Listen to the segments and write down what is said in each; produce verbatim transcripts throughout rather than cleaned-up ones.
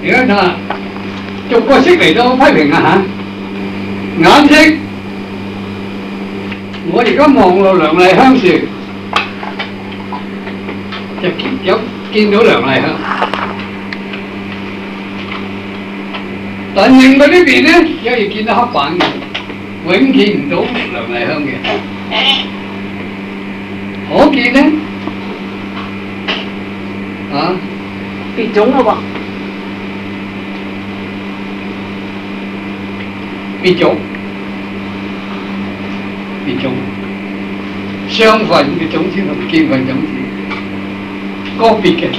而家睇下逐個色嚟到批評啊嚇，顏色。我而家望落梁麗香樹，就見有見到梁麗香，但另外呢邊咧，有時見到黑板嘅，永見唔到梁麗香嘅。可見咧，啊， 別種咯喎，別種。別種雙份嘅種子同見份種子個別嘅，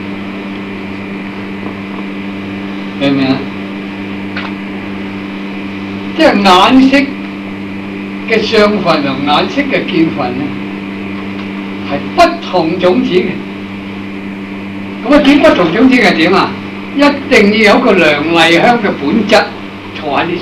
明唔明啊？即係顏色嘅雙份同顏色嘅見份咧，係不同種子嘅。咁啊，點不同種子係點啊？一定要有個梁麗香嘅本質坐喺啲樹，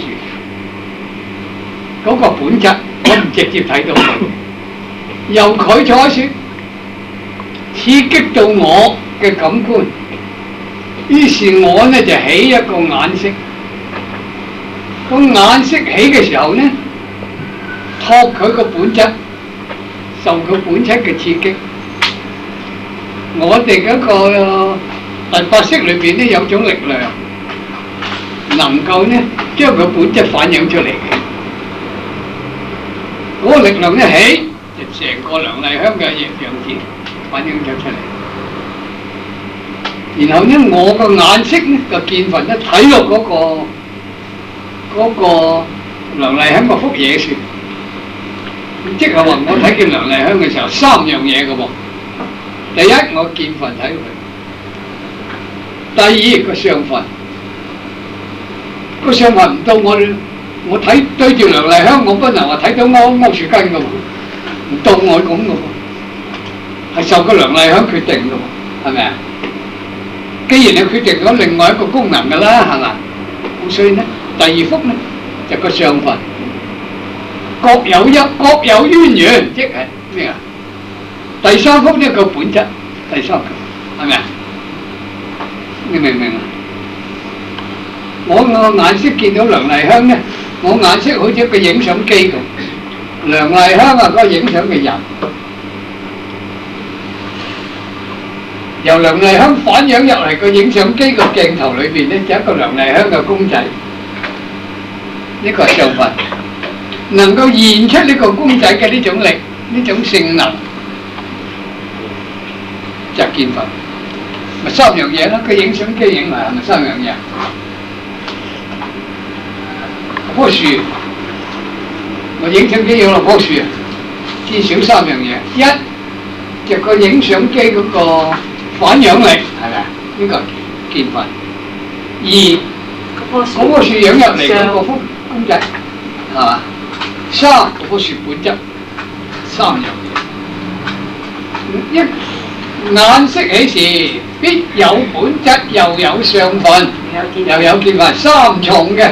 嗰個本質。我唔直接睇到佢，由佢坐喺樹，刺激到我嘅感官，於是我呢就起一個顏色。個顏色起嘅時候呢，託佢個本質，受佢本質嘅刺激。我哋嗰個第八識裏邊呢，有種力量，能夠呢將佢本質反映出嚟嘅。嗰個力量一起，就成個梁麗香嘅樣子反映咗出嚟。然後呢，我個顏色呢個見份咧睇落嗰個嗰個梁麗香嗰幅嘢樹，即係話我睇見梁麗香嘅時候，三樣嘢嘅喎。第一，我見份睇佢；第二個相份，個相份唔到我。我睇對住梁麗香，我不能話睇到柯柯樹根嘅喎，唔到我咁嘅喎，係受個梁麗香決定嘅喎，係咪啊？既然你決定咗另外一個功能嘅啦，係嘛？咁所以呢，第二幅呢就個相份，各有一各有淵源，即係咩啊？第三幅呢個本質，第三個係咪啊？你明唔明啊？我個眼色見到梁麗香呢。我顏色好似一個影相機咁，梁麗香啊，嗰個影相嘅人，由梁麗香反映入嚟個影相機個鏡頭裏邊咧，就一個梁麗香嘅公仔，呢個係相份，能夠現出呢個公仔嘅呢種力、呢種性能，就係見份，咪三樣嘢咯。個影相機影埋係咪三樣嘢？棵樹，我影相機影落棵樹，至少三樣嘢。一就個影相機嗰個反響力，係咪啊？呢個見份。二嗰棵樹影入嚟嗰個幅公仔，係嘛？三嗰棵樹本質，三樣嘢。一顏色起時，必有本質，又有相份，又有見份，三重嘅。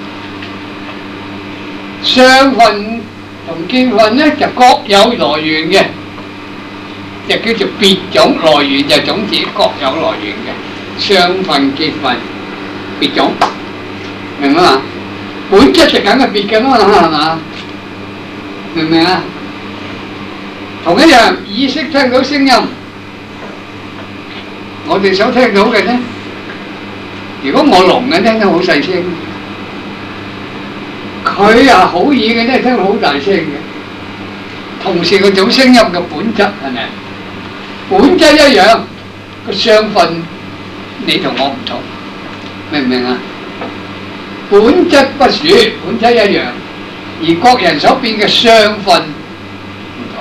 相份同見份咧就各有來源嘅，就叫做別種。來源就種子，各有來源嘅。相份見份別種，明唔明啊？本質就梗係別嘅啦，係嘛？明唔明啊？同一樣，耳識聽到聲音，我哋所聽到嘅咧，如果我聾嘅聽得好細聲。佢啊好耳嘅咧，聽到好大聲嘅。同時嗰種聲音嘅本質係咪？本質一樣，個相份你同我唔同，明唔明啊？本質不殊，本質一樣，而各人所變嘅相份唔同，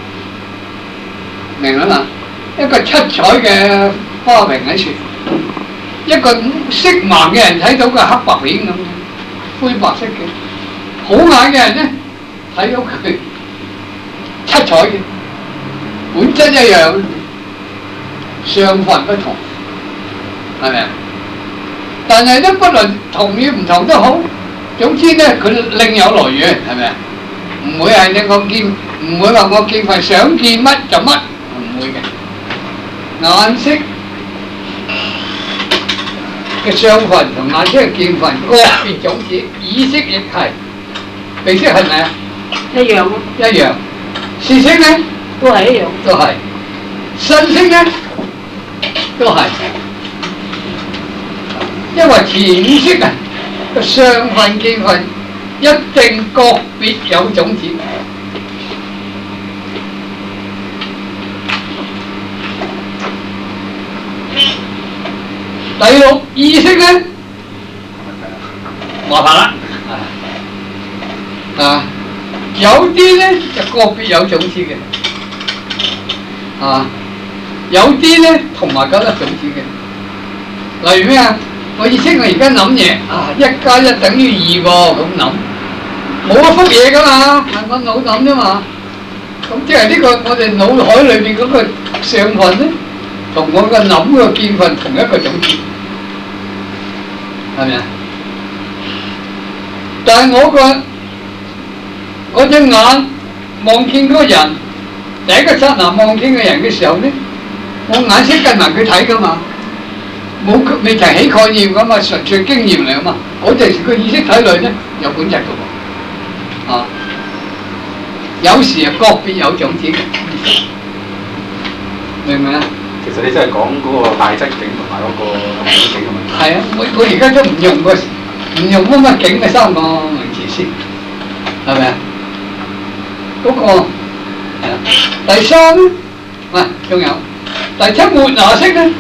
明啦嘛？一個七彩嘅花瓶喺樹，一個色盲嘅人睇到個黑白片咁，灰白色嘅。好眼嘅人咧，睇到佢七彩嘅，本質一樣，相份不同，係咪啊？但係都不論同與唔同都好，總之咧佢另有來源，係咪啊？唔會係你我見，唔會話我見份想見乜就乜，唔會嘅。顏色嘅相分同顏色嘅見分個別種子，意識亦係，鼻識係咪啊？ 一樣咯， 一樣。視識咧都係一樣。 都係。身識咧都係。因為潛意識啊個相分見分一定個別有種子。第六意識咧，麻煩啦，啊，有啲咧就個別有種子嘅，啊，有啲咧同埋嗰粒種子嘅，例如咩啊？我意識我而家諗嘢，啊，一加一等於二喎，咁諗，冇一幅嘢噶嘛，係我腦諗啫嘛，咁即係呢個我哋腦海裏邊嗰個相分咧，同我個諗個見分同一個種子。係咪啊？但係我個我隻眼望見嗰個人，第一個剎那望見嘅人嘅時候咧，我眼識跟埋佢睇噶嘛，冇未提起概念噶嘛，純粹經驗嚟啊嘛。我哋個意識體內咧有本質噶喎，啊，有時啊個別有種子嘅，明唔明啊？ 其實你真係講嗰個大質境同埋嗰個小境嘅問題。 係啊，我我而家都唔用個唔用乜乜境嘅三個名詞先，係咪啊？嗰、那個係啊，第三咧，喂、啊，仲有第七末那識咧，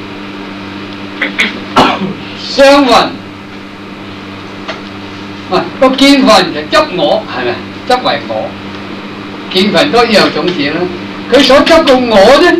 相分，喂、啊，個見分就執我，係咪？執為我，見分當然有種子啦。佢所執個我咧。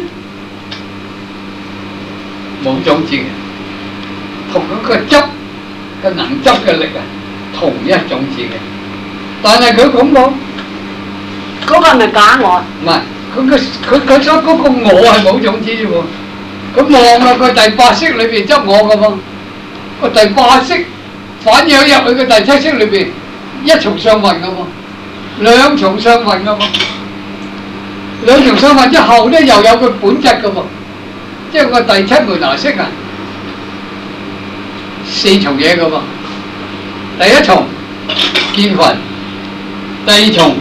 冇種子嘅，同嗰個執嘅能執嘅力啊，同一種子嘅。但係佢咁講， 嗰個係咪假我？ 唔係，佢個佢佢所嗰個我係冇種子啫喎。咁望落個第八識裏邊執我嘅噃，個第八識反映入去個第七識裏邊，一重相分嘅喎，兩重相分嘅喎，兩重相分之後咧又有個本質嘅喎。即係個第七末那識啊，四重嘢噶噃。第一重見分，第二重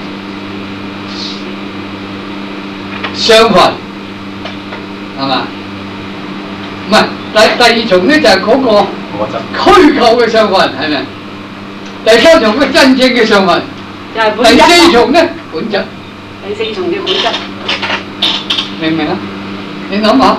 相分，係嘛？唔係第第二重咧就係嗰個虛構嘅相分，係咪？第三重嘅真正嘅相分， 就係本質。 第四重咧本質。 第四重嘅本質， 明唔明啊？你諗下，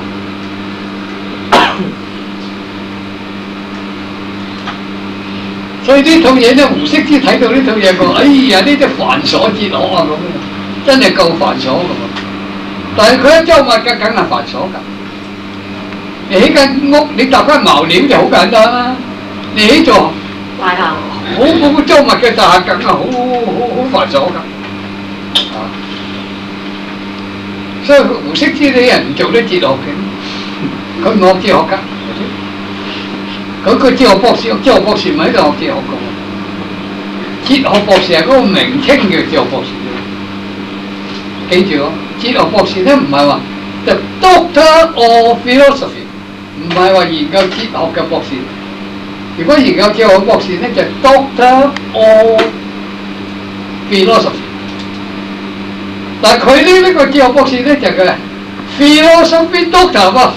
所以呢套嘢咧，胡適之睇到呢套嘢講，哎呀，呢啲繁瑣哲學啊咁，真係夠繁瑣㗎喎。但係佢一周物嘅梗係繁瑣㗎。你起間屋，你搭間茅料就好簡單啦。你起座大廈， 好好周物嘅大廈，梗係好好好繁瑣㗎。啊！所以胡適之啲人唔做得哲學嘅，佢唔學哲學㗎。佢個哲學博士，哲學博士唔喺度學哲學㗎喎。哲學博士係嗰個名稱叫哲學博士啫。記住喎，哲學博士咧唔係話 The Doctor of Philosophy， 唔係話研究哲學嘅博士。如果研究哲學博士咧，就 Doctor of Philosophy。但係佢呢呢個哲學博士咧就係佢 Philosophy Doctor 喎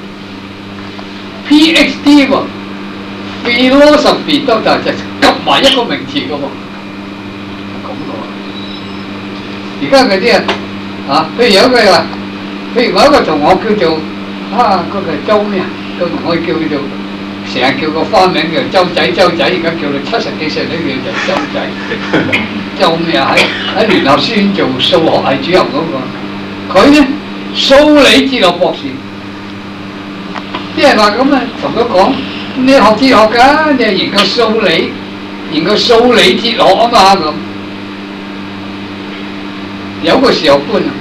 ，P H D 喎 ，Philosophy Doctor 就夾埋一個名詞嘅喎，咁嘅喎。而家嗰啲啊，啊，譬如有一個話，譬如我一個同學叫做啊，嗰、那個周咩啊，個同學叫佢做，成日叫個花名叫周仔，周仔而家叫到七十幾歲都叫做周仔。周咩啊？喺喺聯合書院做數學系主任嗰、那個，佢咧數理哲學博士，即係話咁啊，同佢講，你學哲學㗎，你係研究數理，研究數理哲學啊嘛咁。有個時學官啊，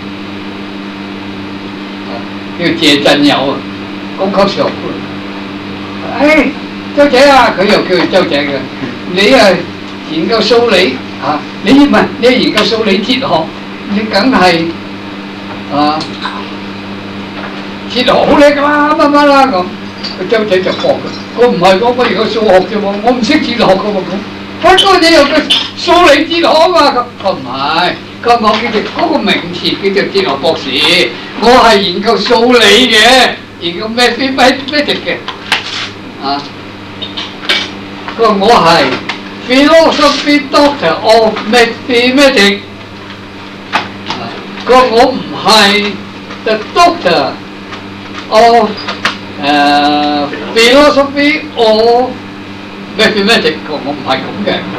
叫謝振友啊，高級時學官。唉，周仔啊，佢又叫佢周仔嘅，你啊研究數理啊，你唔係你係研究數理哲學，你梗係啊哲學好叻㗎啦，乜乜啦咁。 個周仔就學嘅，我唔係我我而家數學啫喎，我唔識哲學嘅喎咁。不過你有個數理哲學啊嘛，佢佢唔係，佢話我叫做嗰個名詞叫做哲學博士，我係研究數理嘅，研究 mathematics 嘅，啊，佢話我係 philosophy doctor of mathematics，佢話我唔係 the doctor of 誒 philosophy of mathematics，我我唔係咁嘅。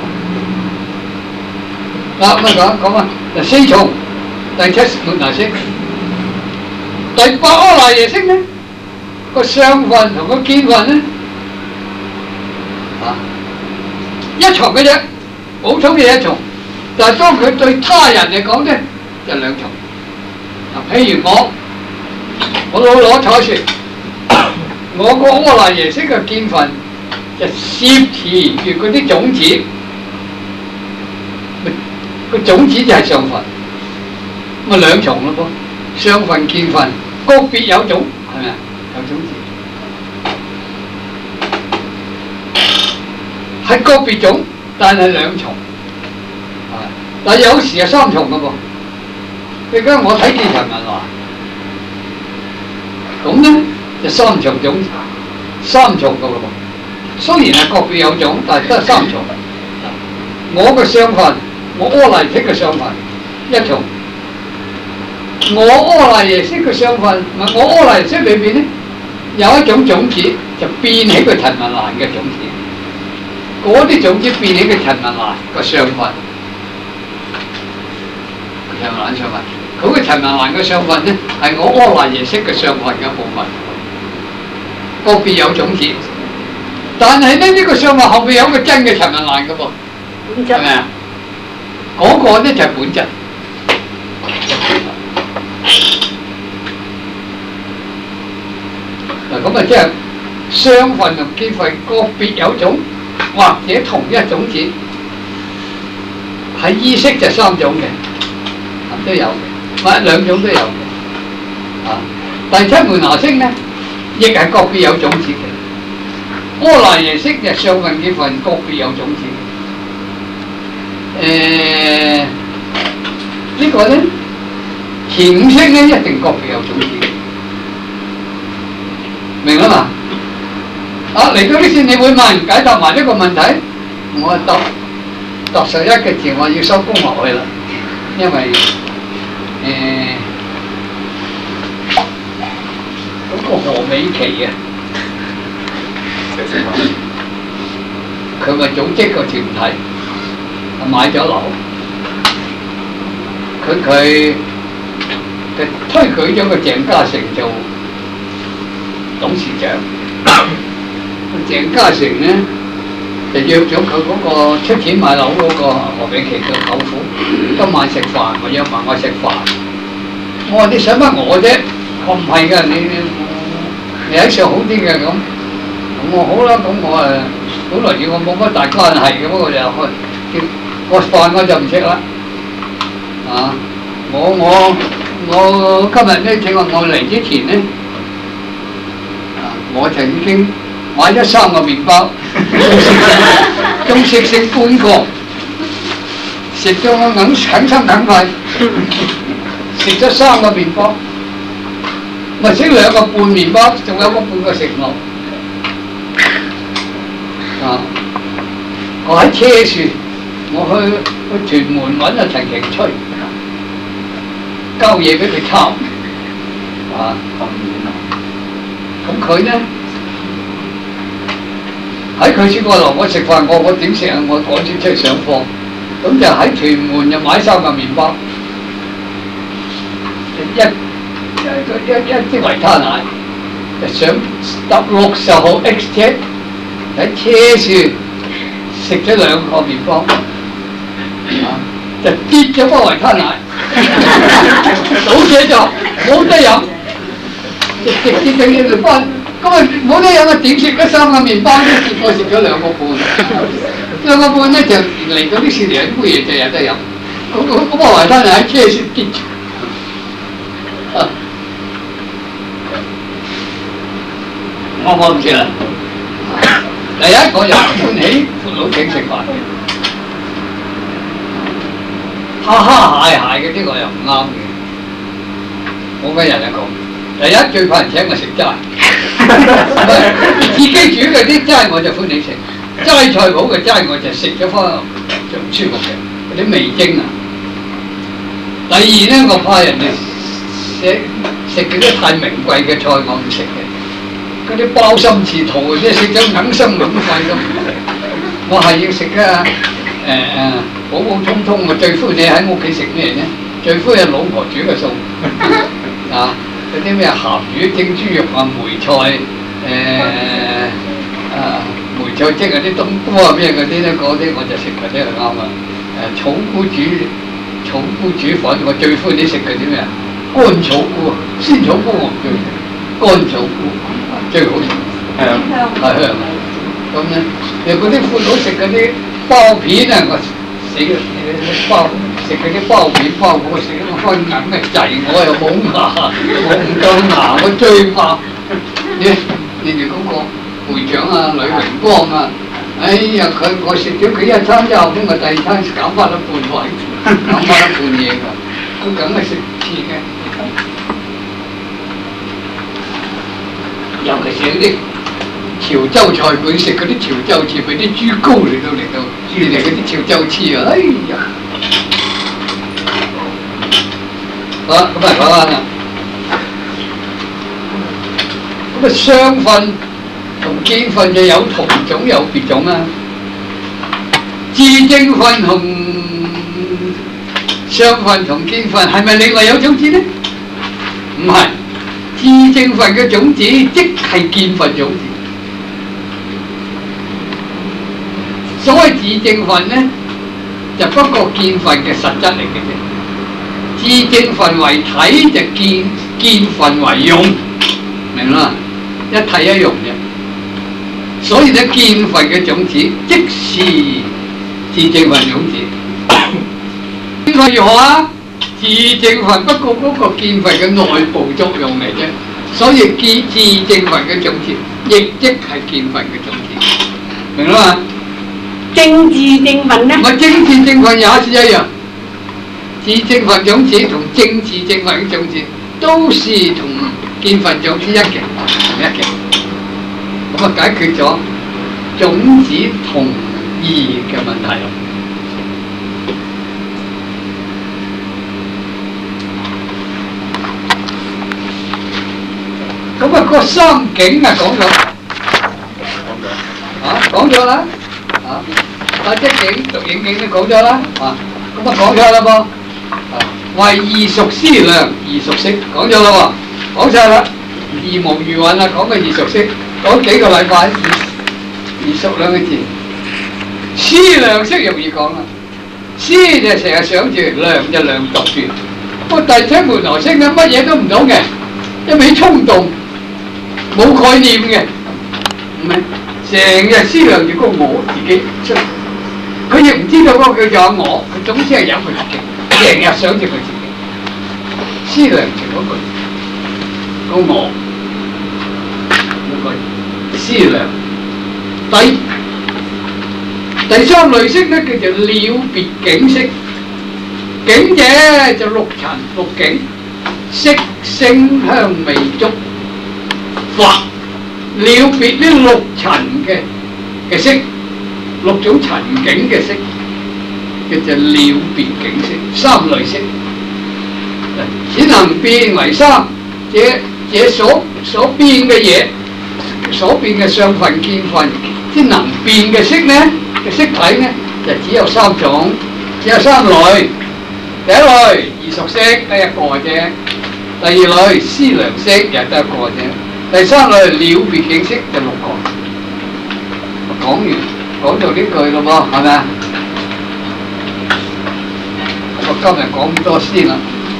嗱咁啊講講啊，嗱四重第七門拿式，第八阿賴耶識咧個相分同個見分咧啊一重嘅啫，普通嘅一重，但係當佢對他人嚟講咧就兩重。嗱譬如我我攞攞彩船，我個阿賴耶識嘅見分就攝持住嗰啲種子。個種子就係相分，咁啊兩重咯噃，相分見分，個別有種，係咪啊？有種子，係個別種，但係兩重，係，但係有時係三重嘅噃。而家我睇見陳文華，咁咧就三重種，三重嘅咯噃。雖然係個別有種，但係都係三重。我嘅相分。我阿賴識嘅相分一重，我阿賴耶識嘅相分，唔係我阿賴耶識裏邊咧有一種種子就變起個陳文蘭嘅種子，嗰啲種子變起個陳文蘭個相分，陳文蘭相分，佢個陳文蘭嘅相分咧係我阿賴耶識嘅相分嘅部分，個別有種子，但係咧呢個相分後邊有個真嘅陳文蘭嘅噃，係咪啊？嗰個咧就係本質，嗱咁啊即係相分同見分個別有種，或者同一種子，喺意識就三種嘅，都有嘅，或者兩種都有嘅，啊第七門拿識咧，亦係個別有種子嘅，阿賴耶識就相分見分個別有種子。誒、呃這個、呢個咧，前五識咧一定個別有種子，明啦嘛？啊嚟到呢次你會問解答埋呢個問題，我答答十一嘅字，我要收工落去啦，因為誒嗰、那個何美琪啊，佢咪組織個團體。買咗樓，佢佢佢推舉咗個鄭家誠做董事長。鄭家誠咧就約咗佢嗰個出錢買樓嗰個何美琪嘅舅父，今晚食飯，我約埋我食飯。我話你想乜我啫？我唔係㗎，你你你喺上好啲嘅咁。咁我好啦，咁我誒本來與我冇乜大關係嘅，不過就去。個飯我就唔食啦，啊！我我我今日咧，正話我嚟之前咧，啊，我就已經買咗三個麵包，仲食食半個，食到我硬啃心啃肺，食咗三個麵包，咪食兩個半麵包，仲有個半個食落，啊！我喺車樹。我去去屯門揾阿陳其吹，交嘢俾佢抄，啊咁遠啊！咁佢咧喺佢先過嚟我食飯，我我點食啊？我趕住出去上課，咁就喺屯門就買三個麵包，一一一一支維他奶，就上搭六十號 X 車喺車樹食咗兩個麵包。啊！就跌咗包維他奶，倒瀉咗，冇得飲，直直接整起嚟翻。咁啊冇得飲啊，點食嗰三個麵包咧？結果食咗兩個半，兩個半咧就嚟到啲雪梨杯嘢就有得飲。咁咁嗰包維他奶喺車先跌咗。 啱唔啱先啦？第一個人歡喜闊佬請食飯嘅，哈哈蟹蟹嗰啲我又唔啱嘅。我個人嚟講，第一最怕人請我食齋，自己煮嗰啲齋我就歡喜食，齋菜好嘅齋我就食咗翻就唔舒服嘅，嗰啲味精啊。第二咧，我怕人哋食食嗰啲太名貴嘅菜，我唔食嘅。嗰啲鮑參翅肚嗰啲食咗硬心硬肺都唔食，我係要食啊誒誒普普通通。我最歡喜喺屋企食咩咧？最歡喜老婆煮嘅餸啊！嗰啲咩鹹魚蒸豬肉啊、梅菜誒、呃、啊梅菜蒸嗰啲冬菇啊咩嗰啲咧，嗰啲我就食嗰啲係啱啊！誒草菇煮草菇煮粉，我最歡喜食嗰啲咩啊？乾草菇啊，鮮草菇我唔中意食，乾草菇。最好食，係啊，係香。咁咧，又嗰啲闊佬食嗰啲包片啊，我死啦！包食嗰啲包片包我食得開硬嘅滯，我又冇牙，我唔夠牙，我最怕。你你哋嗰個會長啊，呂榮光啊，哎呀，佢我食咗佢一餐之後，咁我第二餐減翻咗半位，減翻咗半嘢㗎，佢梗係食次嘅。尤其是嗰啲潮州菜館食嗰啲潮州翅，俾啲豬膏嚟到嚟到，你哋嗰啲潮州翅啊，哎呀！好啦，咁啊講翻啦。咁啊，雙份同見份就有同種有別種啊。自證份同雙份同見份係咪另外有種子呢？唔係。自證份嘅種子即係見份種子，所謂自證份呢，就不過見份嘅實質嚟嘅啫。自證份為體，就見見份為用，明啦？一體一用嘅，所以咧見份嘅種子即是自證份種子。見份如何啊？自證份不過嗰個見份嘅內部作用嚟啫，所以見自證份嘅種子，亦即係見份嘅種子，明啦嘛？ 正自證份呢？ 我正自證份也是一樣，自證份種子同正自證份嘅種子都是同見份種子一嘅，同一嘅。咁啊解決咗種子同異嘅問題咯。咁啊，個三境啊講咗，啊講咗啦，啊法即境、獨影境都講咗啦，啊咁啊講咗啦噃，啊為異熟思量、異熟識講咗啦喎，講晒啦，義無餘韻啦，講嘅異熟識，講幾個禮拜，異熟兩個字，思量識容易講啦，思就成日想住，量就量度住，個第七門羅識咧乜嘢都唔懂嘅，一味衝動。冇概念嘅，唔係成日思量住個我自己出嚟，佢亦唔知道嗰個叫做我，佢總之係有佢自己，成日想住佢自己，思量住嗰個個我，嗰個思量。第第三類識咧叫做了別境識，境者就六塵六境，色聲香味觸。或了別呢六塵嘅嘅色，六種塵境嘅色，叫做了別境識，三類識。只能變為三，這這所所變嘅嘢，所變嘅相分見分，只能變嘅色呢嘅色體呢，就只有三種，只有三類。第一類異熟識得一個啫，第二類思量識又得一個啫。第三類了別境識就六個，講完講到呢句咯噃，係咪啊？我今日講咁多先啦，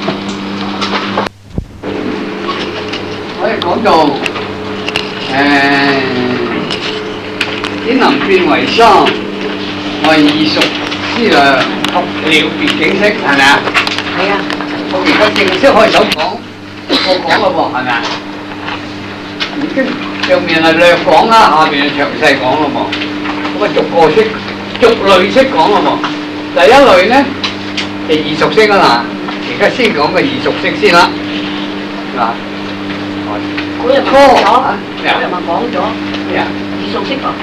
我哋講到誒只能變為三，為異熟思量及了別境識，係咪啊？ 係啊。 我而家正式開手講，我講咯噃，係咪啊？ 已經上面係略講啦，下邊係詳細講咯喎。咁啊逐個式、逐類式講咯喎。第一類咧就二屬式啊嗱，而家先講個二屬式先啦。嗱， 嗰日咪講咗，嗰日咪講咗咩啊？ 二屬式喎。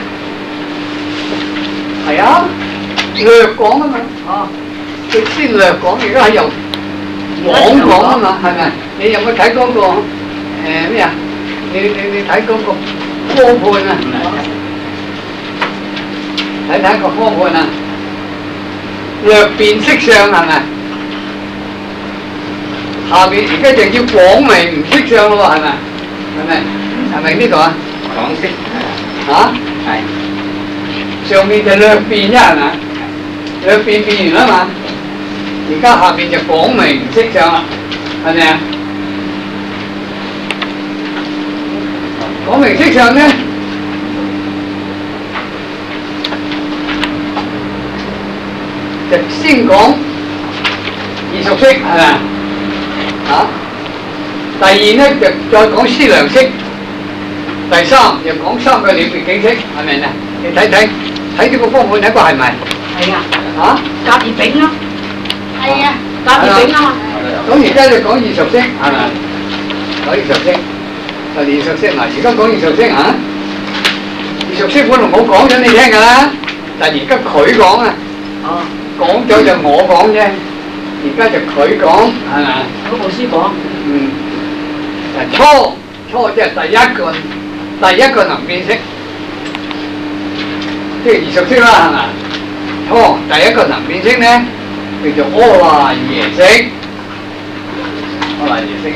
係啊，略講啊嘛。 哦， 佢先略講，而家係由廣講啊嘛，係咪？你有冇睇嗰個誒咩啊？你你你睇嗰個科判啊？睇睇個科判啊？略辨色相係咪？下邊而家就要廣明色相咯喎，係咪？係咪？係咪呢度啊？ 廣色嚇？ 係上面就略辨啫係咪？略辨辨完啦嘛，而家下邊就廣明色相啦，係咪啊？廣明色相咧，就先講二屬式係咪啊？啊，第二咧就再講思量式，第三就講三個了別境式，係咪啊？你睇睇睇呢個方案睇過係咪？ 係啊， 啊？ 甲乙丙咯。係啊，甲乙丙啊嘛。 咁而家就講二屬式係咪？講二屬式，就二屬式嗱，而家講二屬式啊！二屬式本來冇講咗你聽㗎啦，但係而家佢講啊， 哦， 講咗就我講啫，而家就佢講係咪？ 嗰部書講。 嗯，嗱初初即係第一個第一個能變式，即係二屬式啦係咪？初第一個能變式咧叫做阿賴耶識，阿賴耶識。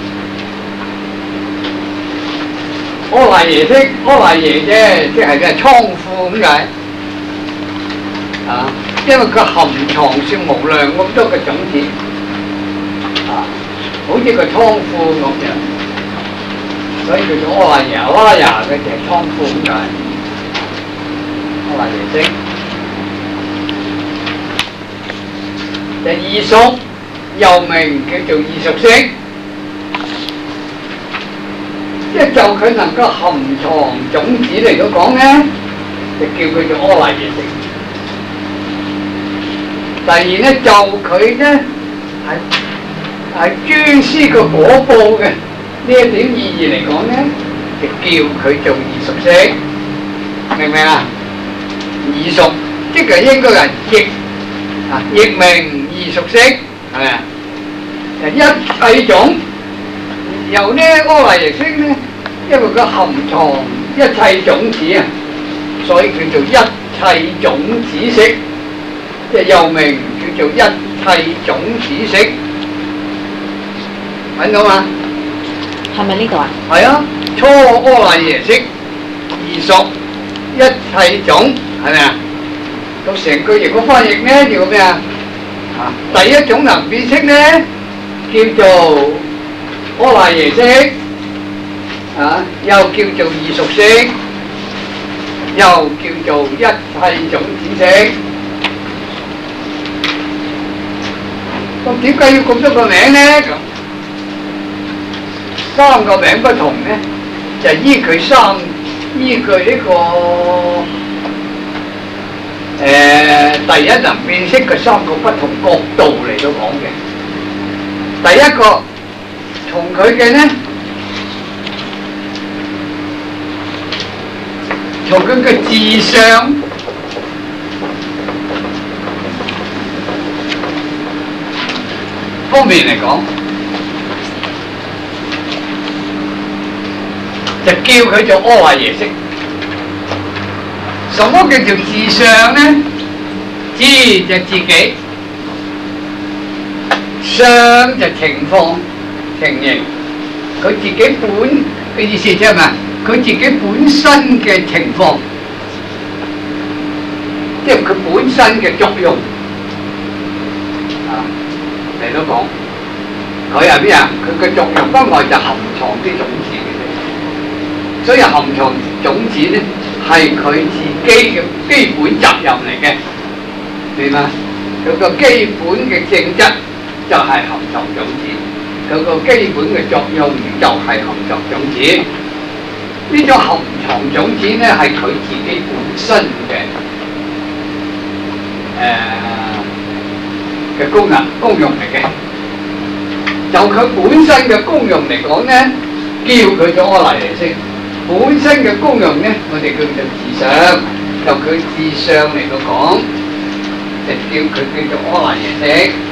阿賴耶識，阿賴耶啫，即係嘅倉庫咁解啊！因為佢含藏算無量咁多嘅種子啊，好似個倉庫咁樣，所以叫做阿賴耶。阿賴耶嘅就係倉庫咁解，阿賴耶識。就二屬，又名叫做二屬式。即係就佢能夠含藏種子嚟到講咧，就叫佢做阿賴耶識。第二咧，就佢咧係係專施個果報嘅呢一點意義嚟講咧，就叫佢做二屬式，明唔明啊？二屬即係應該係譯啊，譯名二屬式係咪啊？一切種。由呢阿賴耶識咧，因為佢含藏一切種子啊，所以叫做一切種子式，即係又名叫做一切種子式，揾到嘛？ 係咪呢度啊？ 係啊，初阿賴耶識，二屬一切種，係咪啊？咁成句如果翻譯咧叫咩啊？啊，第一種能變式咧叫做阿賴耶識，啊，又叫做二屬式，又叫做一切種子式。咁點解要咁多個名咧？咁三個名不同咧，就依佢三依佢呢個誒第一能變式嘅三個不同角度嚟到講嘅。第一個。從佢嘅咧，從佢嘅志相方面嚟講，就叫佢做阿賴耶識。什麼叫做志相咧？志就自己，相就情況。情形，佢自己本嘅意思即係咩？佢自己本身嘅情況，即係佢本身嘅作用啊嚟到講，佢係咩啊？佢嘅作用不外就含藏啲種子嘅啫，所以含藏種子咧係佢自己嘅基本責任嚟嘅，明嘛？佢個基本嘅性質就係含藏種子。佢個基本嘅作用就係含藏種子， 呢種含藏種子咧係佢自己本身嘅誒嘅功能功用嚟嘅。就佢本身嘅功用嚟講咧，叫佢做阿賴耶識。本身嘅功用咧，我哋叫做自相。就佢自相嚟到講，就叫佢叫做阿賴耶識。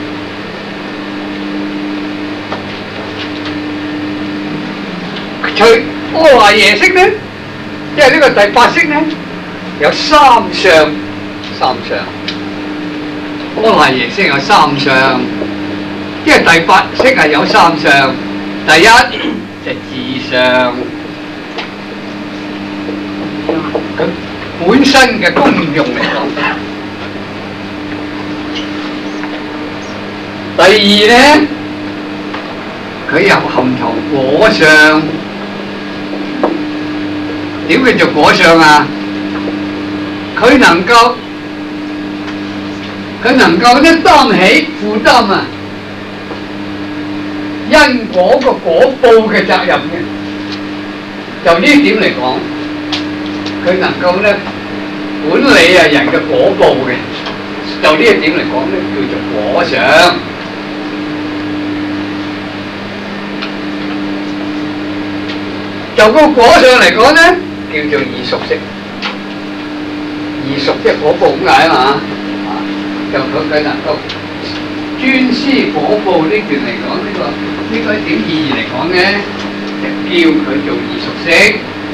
除阿賴耶識咧，即係呢個第八識咧，有三相，三相。阿賴耶識有三相，即係第八識係有三相。第一就係自相，佢本身嘅功用嚟講。第二咧，佢有含藏果相。點叫做果相啊？佢能夠佢能夠咧擔起負擔啊因果個果報嘅責任嘅。就呢點嚟講，佢能夠咧管理啊人嘅果報嘅。就呢一點嚟講咧，叫做果相。就個果相嚟講咧，叫做異熟識。異熟即係果報咁解啊嘛，啊，就佢佢能夠專施果報呢段嚟講，呢、這個呢、這個點意義嚟講咧，就叫佢做異熟識。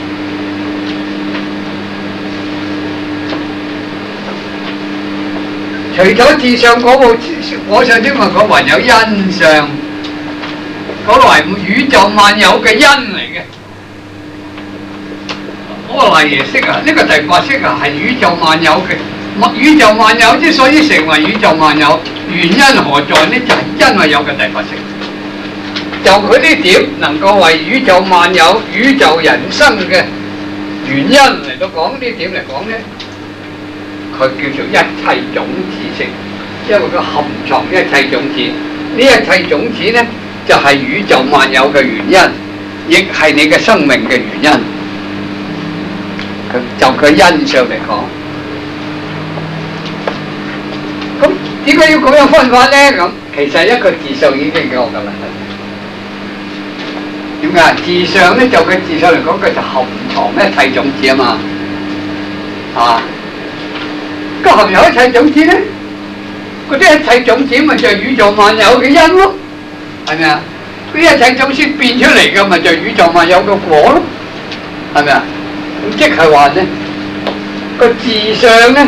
除咗自相果報果相之外，佢還有因相，嗰個係宇宙萬有嘅因嚟嘅。阿賴耶識啊，呢、這個第八識啊，係宇宙萬有嘅。宇宙萬有之所以成為宇宙萬有，原因何在呢？就係、是、因為有嘅第八識。就佢呢點能夠為宇宙萬有、宇宙人生嘅原因嚟到講呢點嚟講咧，佢叫做一切種子識，因為佢含藏一切種子。呢一切種子咧，就係、是、宇宙萬有嘅原因，亦係你嘅生命嘅原因。就佢因上嚟講，咁點解要咁樣分法咧？咁其實一個自相已經夠㗎啦。點解自相咧？就佢自相嚟講，佢就含藏一切種子啊嘛，啊，咁含有一切種子咧，嗰啲一切種子咪就係宇宙萬有嘅因咯，係咪啊？嗰啲一切種子變出嚟嘅咪就係宇宙萬有嘅果咯，係咪啊？咁即係話咧，個自相咧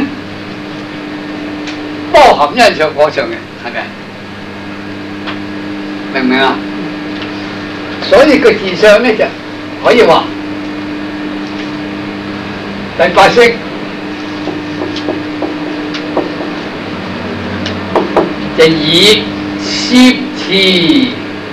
包含因相果相嘅，係咪？明唔明啊？所以個自相咧就可以話第八識就以攝持。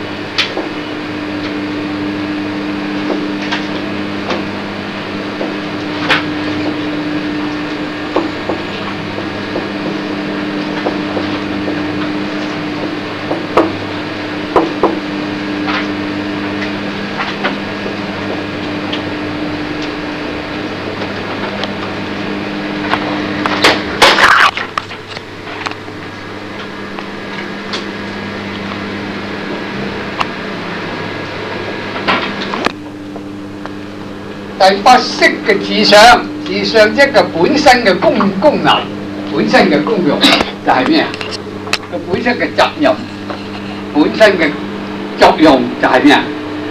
第八識嘅自相，自相即係本身嘅功功能，本身嘅功用就係咩啊？佢本身嘅責任，本身嘅作用就係咩啊？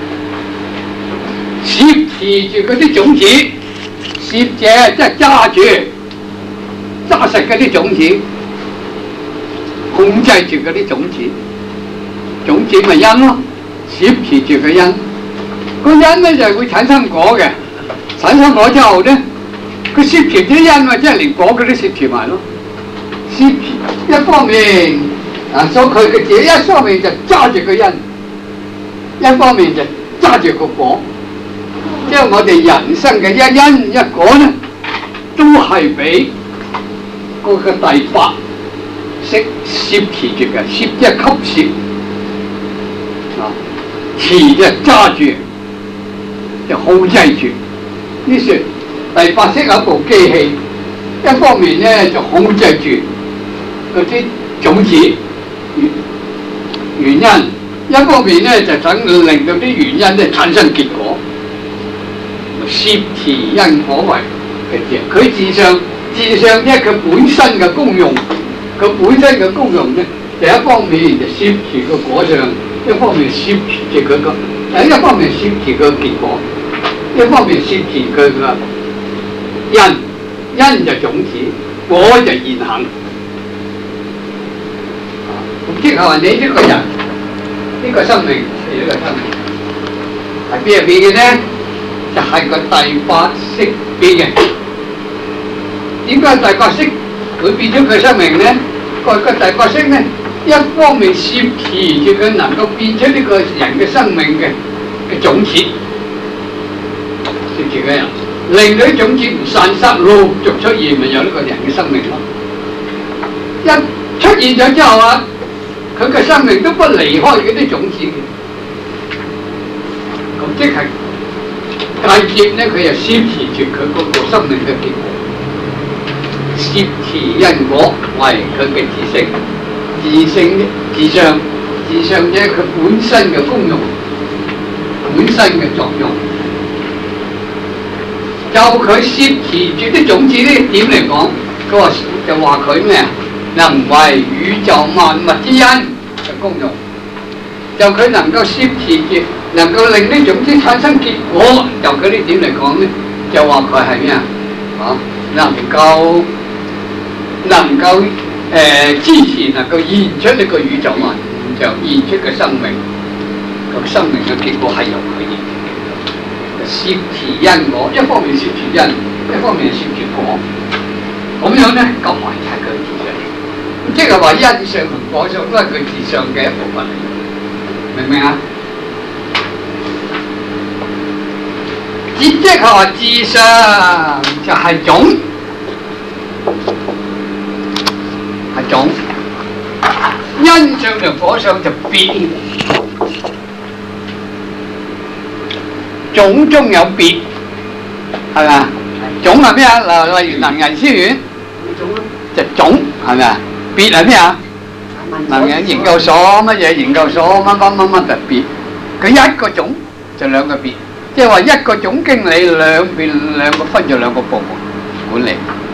攝持住嗰啲種子，攝者即係揸住、揸實嗰啲種子，控制住嗰啲種子，種子咪因咯，攝持住個因，個因咧就係會產生果嘅。產生果之後咧，佢攝持啲因嘛，即係連果佢都攝持埋咯。攝持一方面啊，所以佢嘅自己一方面就揸住個因，一方面就揸住個果。即係我哋人生嘅一因一果咧，都係俾嗰個第八識攝持住嘅，攝即係吸攝啊，持就揸住，就控制住。 呢說第八識係一部機器，一方面咧就控制住嗰啲種子原因，一方面咧就等令到啲原因咧產生結果，攝持因果為嘅啫。佢自上自上咧，佢本身嘅功用，佢本身嘅功用咧，第一方面就攝持個果相，一方面攝持住佢個，第一方面攝持佢個結果，一方面攝持佢個因，因就種子，果就現行。咁即係話你呢個人，呢、這個生命，呢、這個生命係邊入邊嘅咧？就係、是、個第八識變嘅。點解第八識佢變咗佢生命咧？個個第八識咧，一方面攝持住佢能夠變出呢個人嘅生命嘅嘅種子，攝持嘅人，令到啲種子唔散失，陸續出現，咪有呢個人嘅生命咯。一出現咗之後啊，佢嘅生命都不離開嗰啲種子嘅，咁即係間接咧，佢又攝持住佢嗰個生命嘅結果。攝持因果為佢嘅自性，自性自上自上者佢本身嘅功用，本身嘅作用，就佢攝持住啲種子呢點嚟講，佢話就話佢咩啊？能為宇宙萬物之因嘅功用，就佢能夠攝持住，能夠令啲種子產生結果，就佢呢點嚟講咧，就話佢係咩啊？啊，能夠。能夠誒、呃、支持能夠現出呢個宇宙萬物，就現出嘅生命，咁生命嘅結果係由佢現嘅。攝持因果，一方面攝持因，一方面攝持果，咁樣咧咁埋係佢自上，即係話因上同果上都係佢自上嘅一部分嚟，明唔明啊？只即係話自上就係種。係種，因上同果上就別，種中有別，係咪啊？種係咩啊？嗱，例如能人師院，就種係咪啊？別係咩啊？能人研究所乜嘢研究所乜乜乜乜特別，佢一個種就兩個別，即係話一個總經理兩邊兩個分咗兩個部門管理。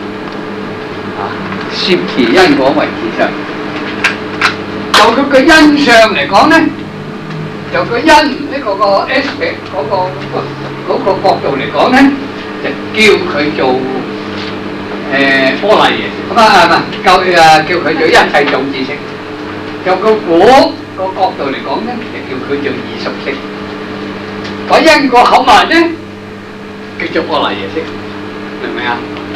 攝持因果為自上，就佢嘅因上嚟講咧，就佢因呢個個 aspect 嗰個嗰個角度嚟講咧，就叫佢做誒波羅耶，咁啊唔係叫誒叫佢做一切種子識。就個果個角度嚟講咧，就叫佢做二十識。把因果合埋咧，叫做波羅耶識，明唔明啊？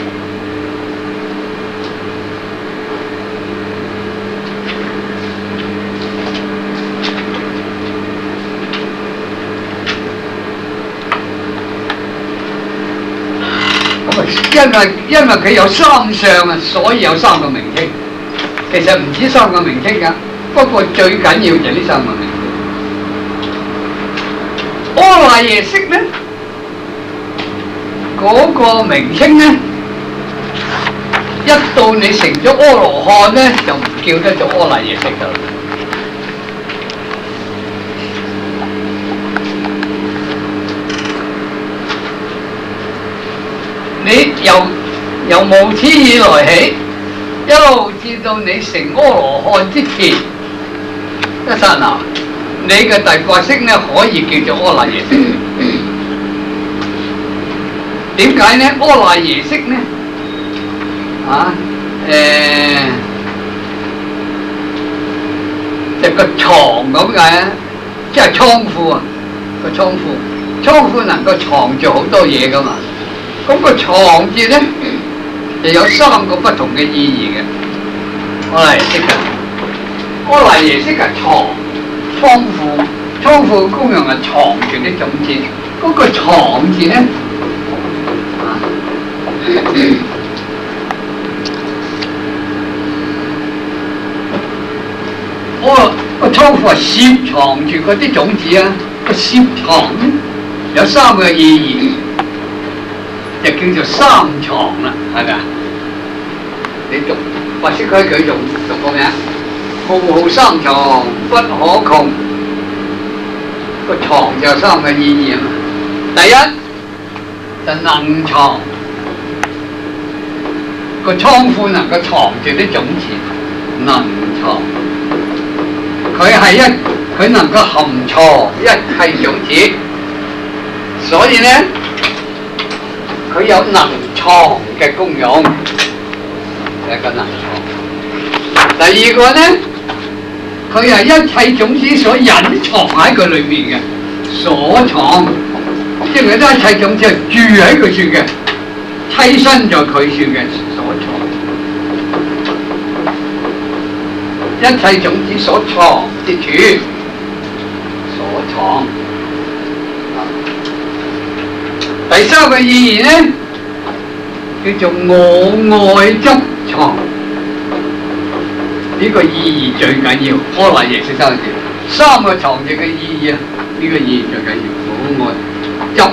因為因為佢有三相啊，所以有三個名稱。其實唔止三個名稱㗎，不過最緊要就係呢三個名稱。阿賴耶識咧，嗰、那個名稱咧，一到你成咗阿羅漢咧，就唔叫得做阿賴耶識㗎啦。你由由無始以來起，一路至到你成阿羅漢之前一剎那，你嘅第八識咧可以叫做阿賴耶識。點解咧？阿賴耶識咧啊誒，就個床咁解啊，即係倉庫啊，個倉庫，倉庫能夠藏住好多嘢噶嘛。咁個藏字咧，就有三個不同嘅意義嘅。阿賴耶識嘅，阿賴耶識嘅藏倉庫，倉庫嘅功用係藏住啲種子。嗰、那個藏字咧，我個倉庫係攝藏住嗰啲種子啊，個攝藏有三個意義。 就叫做三床啦，係咪啊？你讀或者佢佢仲讀過咩啊？浩浩三床不可窮，個床就有三個意義啊嘛。第一就能藏，個倉庫能夠藏住啲種子，能藏。佢係一佢能夠含藏一切種子，所以咧佢有能藏嘅功用。第一個能藏，第二個咧，佢係一切種子所隱藏喺佢裏邊嘅，所藏，即係佢啲一切種子係住喺佢處嘅，棲身在佢處嘅所藏。一切種子所藏之處，所藏。第三個意義咧，叫做我愛執藏。呢、這個意義最緊要。阿賴耶識三個字，三個藏字嘅意義啊，呢、這個意義最緊要。我愛執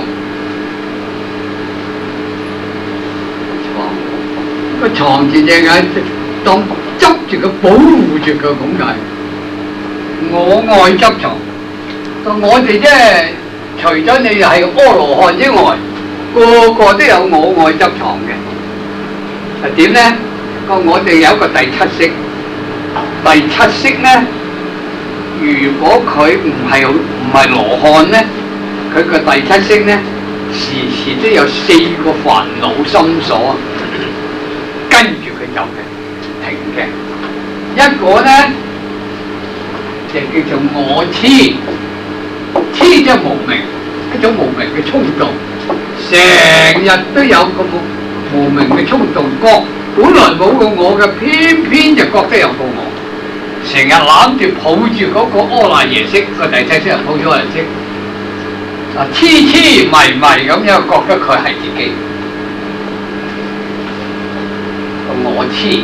藏，個藏字正係當執住佢，保護住佢咁解。我愛執藏，我哋即係除咗你係阿羅漢之外，個個都有我愛執藏嘅。係點咧？個我哋有一個第七識，第七識咧，如果佢唔係唔係羅漢咧，佢個第七識咧，時時都有四個煩惱心所跟住佢走嘅。停嘅，一個咧就叫做我痴，痴即係無明，一種無明嘅衝動，成日都有個無明嘅衝動覺，本來冇個我嘅，偏偏就覺得有個我，成日攬住抱住嗰個阿賴耶識個第七識，抱住阿賴耶識，啊痴痴迷迷咁樣覺得佢係自己，個我痴。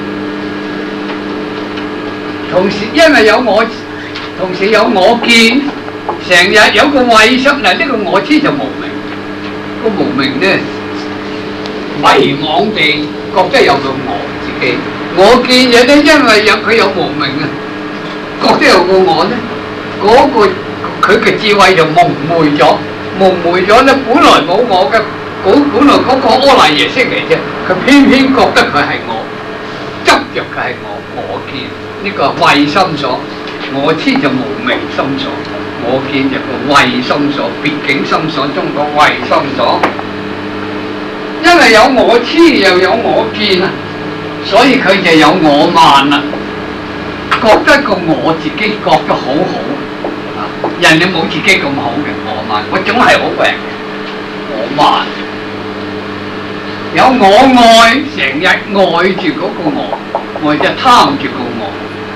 同時，因為有我，同時有我見，成日有個慧心。嗱，呢個我痴就無明，個無明咧迷惘地覺得有個我自己。我見嘢咧，因為有佢有無明啊，覺得有個我咧，嗰、那個佢嘅智慧就蒙昧咗，蒙昧咗咧，本來冇我嘅，本來嗰個阿賴耶識嚟啫，佢偏偏覺得佢係我，執着佢係我，我見。呢個慧心所，我痴就無明心所，我見就個慧心所，別境心所中個慧心所。因為有我痴又有我見啊，所以佢就有我慢啦，覺得個我自己覺得好好啊，人哋冇自己咁好嘅，我慢，我總係好過人嘅，我慢。有我愛，成日愛住嗰個我，我就貪住個我。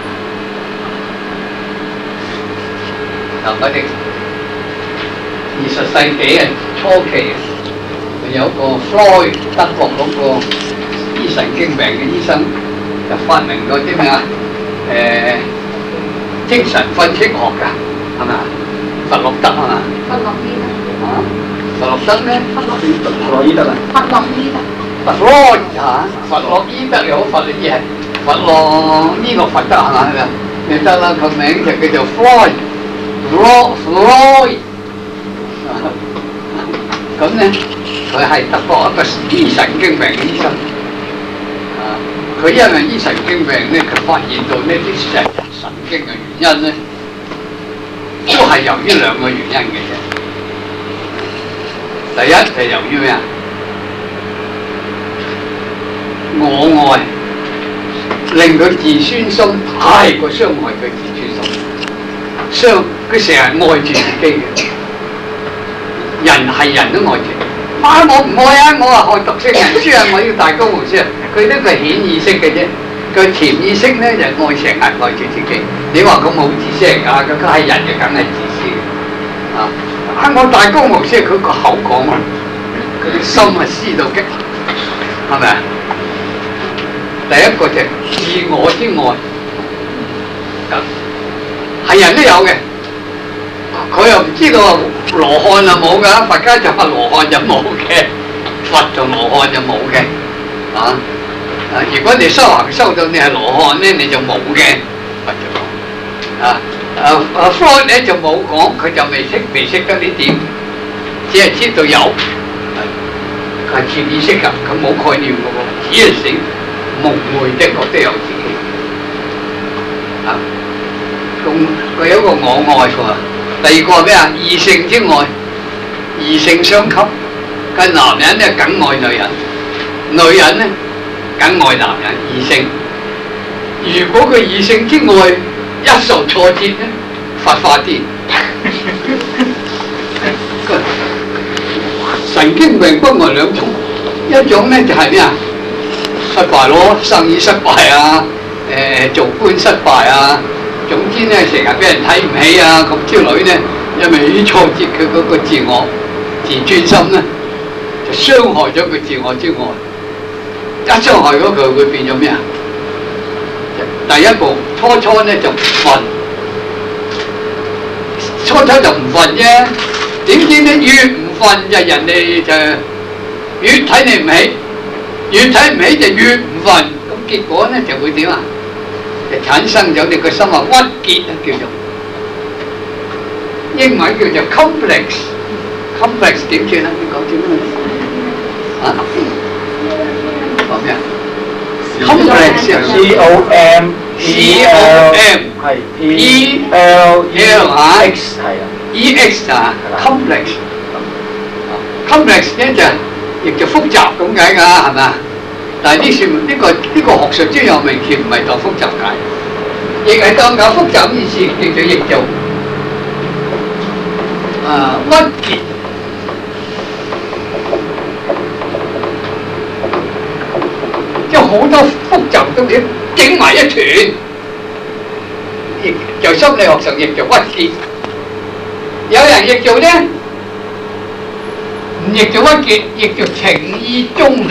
嗱，我哋二十世紀嘅初期，有個 Freud 德國嗰個醫神經病嘅醫生，就發明過啲咩啊？誒、呃，精神分析學㗎，係咪啊？弗洛德係嘛？ 弗洛伊德。 啊？弗洛德咧？弗洛伊德。弗洛伊德啊？ 弗洛伊德。 弗洛嚇？弗洛伊德又好，弗洛伊係弗洛呢個弗德係嘛？係咪啊？你得啦，個名就叫做 Freud。Freud，咁咧，佢係德國一個醫神經病嘅醫生。啊，佢因為醫神經病咧，佢發現到呢啲神神經嘅原因咧，都係由於兩個原因嘅啫。第一就係由於咩啊？我愛令佢自尊心太過傷害佢自尊心。傷佢成日愛住自己嘅，人係人都愛住。啊，我唔愛啊！我話學讀書人書啊，我要大公無私啊！佢呢個係顯意識嘅啫，佢潛意識咧就愛成日愛住自己。你話佢冇自私嚟㗎？佢係人就梗係自私嘅。啊！啊！我大公無私，佢個口講啊，佢啲心啊思到極，係咪啊？第一個就係自我之愛。係人都有嘅，佢又唔知道羅漢就冇㗎，佛家就話羅漢就冇嘅， 佛同羅漢就冇嘅，啊啊！如果你修行修到你係羅漢咧，你就冇嘅，佛就講啊啊啊！科咧就冇講，佢就未識未識得呢點，只係知道有，係潛意識㗎，佢冇概念㗎喎，只係醒蒙昧的覺得有自己啊。咁佢有一個我愛喎，第二個係咩啊？異性之愛，異性相吸。個男人咧梗愛女人，女人咧梗愛男人，異性。如果佢異性之愛一受挫折咧，發發癲。神經病不外兩種，一種咧就係咩啊？失敗咯，生意失敗啊，誒、呃、做官失敗啊，總之咧成日俾人睇唔起啊咁之類咧，因為呢啲挫折佢嗰個自我自尊心咧。傷害咗佢自我之愛，一傷害咗佢會變咗咩啊？第一步初初咧就唔瞓，初初就唔瞓啫。點知咧越唔瞓就人哋就越睇你唔起，越睇唔起就越唔瞓。咁結果咧就會點啊？就產生咗你個心啊鬱結啊，叫做英文叫做 complex。complex 點算啊？你講點啊？啊？講咩啊 ？complex，C O M，C O M， 係 P L E X 係啊 ，E X 啊 ，complex。complex 咧就亦就複雜咁解㗎，係咪啊？但係呢算呢個呢個學術專有名詞唔係當複雜解，亦係當搞複雜意思叫做亦做啊鬱結。即係好多複雜東西整埋一團，亦就心理學上亦就鬱結。有人亦做咧，唔亦做鬱結，亦做情意中。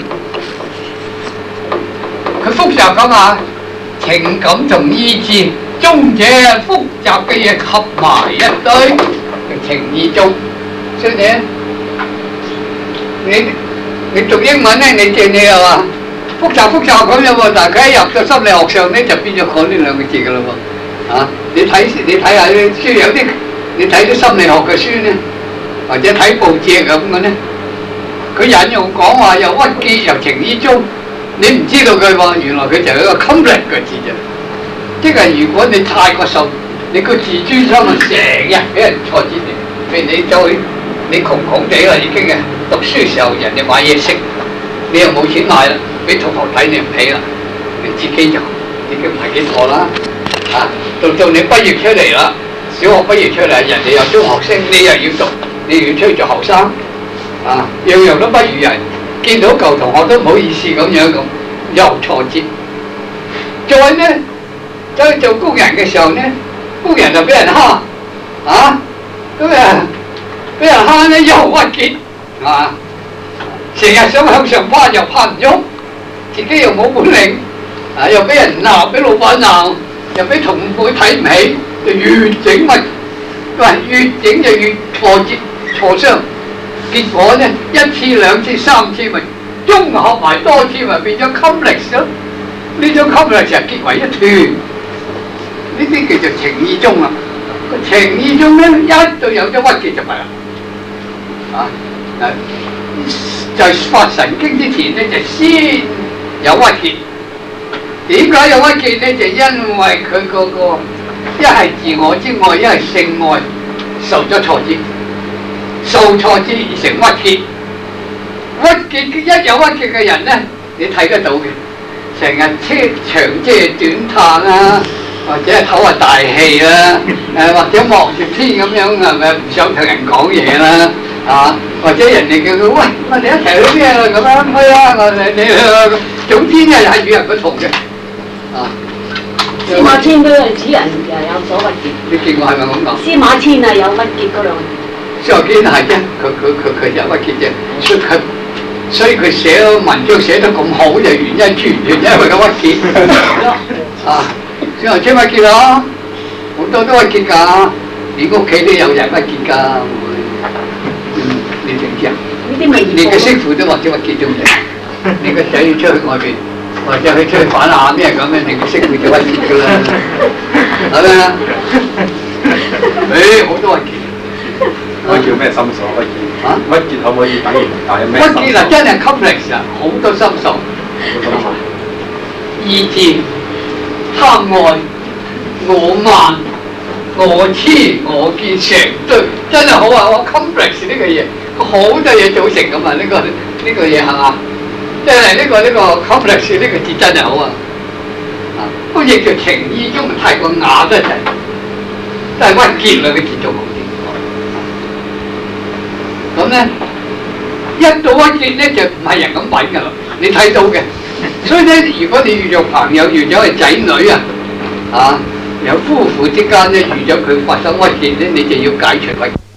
佢複雜㗎嘛，情感同意志，中者複雜嘅嘢合埋一堆，叫情意中。所以咧，你你讀英文咧，你見你係嘛？複雜複雜咁樣喎，但係佢一入到心理學上咧，就變咗講呢兩個字㗎啦喎。啊，你睇你睇下啲書，有啲你睇啲心理學嘅書咧，或者睇報紙咁嘅咧，佢引用講話又鬱結又情意中，你唔知道佢話原來佢就係一個 complex 嘅字啫。即係如果你太過受，你個自尊心啊成日俾人挫折你，譬如你再你窮窮地啦已經嘅，讀書嘅時候人哋買嘢食，你又冇錢買啦。俾同學睇你唔起啦，你自己就已經唔係幾錯啦。啊，到到你畢業出嚟啦，小學畢業出嚟，人哋又中學生，你又要讀，你又要出去做後生，啊，樣樣都不如人。見到舊同學都唔好意思咁樣咁，又挫折。再呢，走去做工人嘅時候呢，工人就俾人蝦，啊，咁啊俾人蝦呢又鬱結，啊，成日想向上爬又爬唔喐。自己又冇本領，啊又俾人鬧，俾老闆鬧，又俾同輩睇唔起，就越整咪，喂越整就越挫折挫傷，結果呢一次兩次三次咪綜合埋多次咪變咗 complex 咯，呢種 complex 就結為一團，呢啲叫做情意中啦。個情意中呢一到有咗鬱結就咪啦，啊誒就發神經之前呢就先。有鬱結，點解有鬱結呢？就因為佢嗰個一係自我之愛，一係性愛受咗挫折，受挫折而成鬱結。鬱結一有鬱結嘅人呢，你睇得到嘅，成日遮長遮短嘆啊，或者係唞下大氣啊，誒或者望住天咁樣係咪唔想同人講嘢啦？啊，或者人哋叫佢喂，我哋一齊去邊啊咁樣去啊，我哋你去。總之咧係與人不同嘅，啊！ 司馬遷都係指人又有所鬱結。 你見過係咪咁講？ 司馬遷係有鬱結嗰兩個。 司馬遷係啫，佢佢佢佢有鬱結啫，所以佢所以佢寫文章寫得咁好就原因全全因為個鬱結。啊，司馬遷鬱結咯，好多都鬱結㗎，你屋企都有人鬱結㗎，嗯，你點知啊？ 你啲味你嘅媳婦都或者鬱結咗你，你個仔要出去外邊，或者去出去玩下咩咁樣，你嘅媳婦就鬱結㗎啦，係咪啊？誒，好多鬱結。 嗰叫咩心數鬱結？ 啊？ 鬱結可唔可以等於大咩？ 鬱結啊，真係 complex 啊，好多心數。意志、貪愛、我慢、我痴、我見成堆，真係好啊！我 complex 呢個嘢，好多嘢組成㗎嘛，呢、這個呢、這個嘢係嘛？即係呢個呢、這個 complex 呢個字真係好啊！啊，好似叫情意中太過雅得滯，都係鬱結兩個字仲好啲。咁咧，一到鬱結咧就唔係人咁品㗎啦，你睇到嘅。所以咧，如果你遇咗朋友，遇咗係仔女啊，啊，有夫婦之間咧遇咗佢發生鬱結咧，你就要解除鬱結。